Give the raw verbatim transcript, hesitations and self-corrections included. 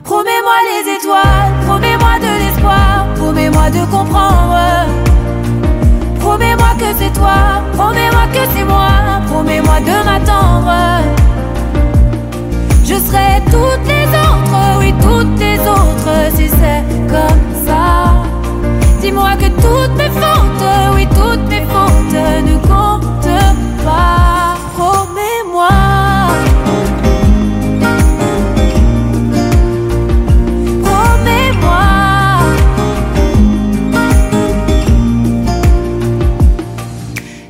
Promets-moi les étoiles, promets-moi de l'espoir, promets-moi de comprendre. Promets-moi que c'est toi, promets-moi que c'est moi.